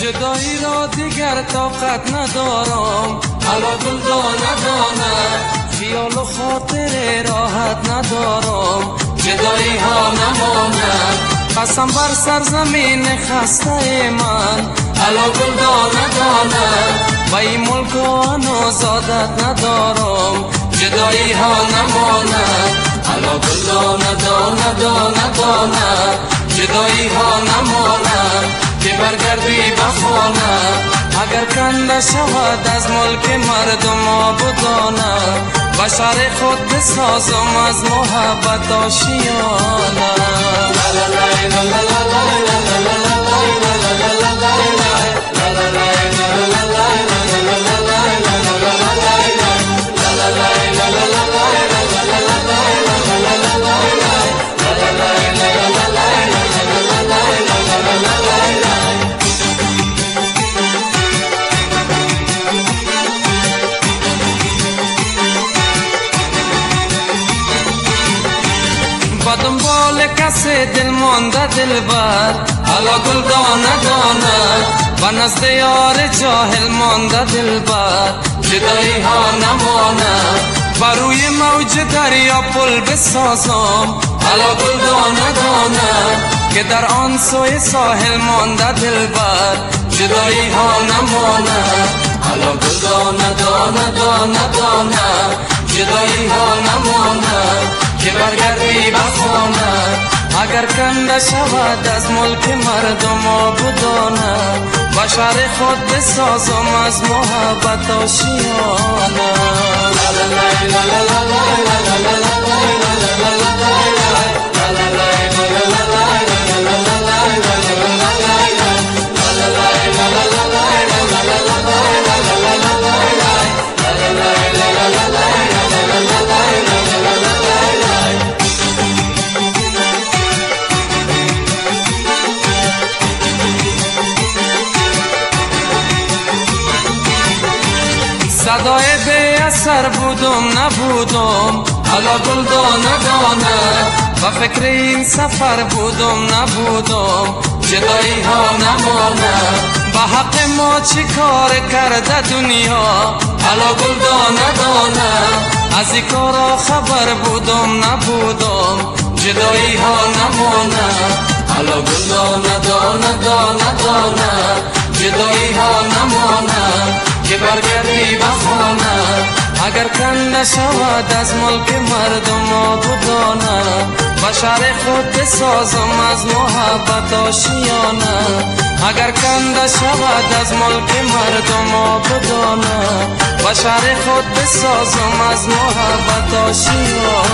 جدایی را دیگر طاقت ندارم، حالا گل دانه دانه خیال و خاطر راحت ندارم، جدایی ها نماند قسم بر سرزمین خسته من، حالا گل دانه دانه و این ملک و آزادت ندارم، جدایی ها نماند، حالا گل دانه دانه دانه دانه جدایی ها نماند که برگردی به خانه، اگر کنده شود از ملک مردم آبادانه، بشر خود بسازم از محبت آشیانه. با دنبال کسی دل مانده دلبر، حالا گل دانه دانه و نزد یار جاهل مانده دلبر، جدایی ها نمانه بر روی موج دریا پل بسازم، حالا گل دانه دانه که در آن سوی ساحل مانده دلبر، جدایی ها نمانه، حالا گل دانه دانه دانه دانه جدایی ها نمانه که برگردی به خانه، اگر کنده شود از ملک مردم آبادانه، بشر خود بسازم از محبت آشیانه. صدای به اثر بودم نبودم، حالا گل دانه دانه و فکر این سفر بودم نبودم، جدایی ها نمانه به حق ما چی کار کرده دنیا، حالا گل دانه دانه از این کارا خبر بودم نبودم، جدایی ها نمانه، حالا گل دانه دانه دانه دانه جدایی ها نمانه که برگردی به خانه، اگر کنده شود از ملک مردم آبادانه، بشر خود بسازم از محبت آشیانه، اگر کنده شود از ملک مردم آبادانه، بشر خود بسازم از محبت آشیانه.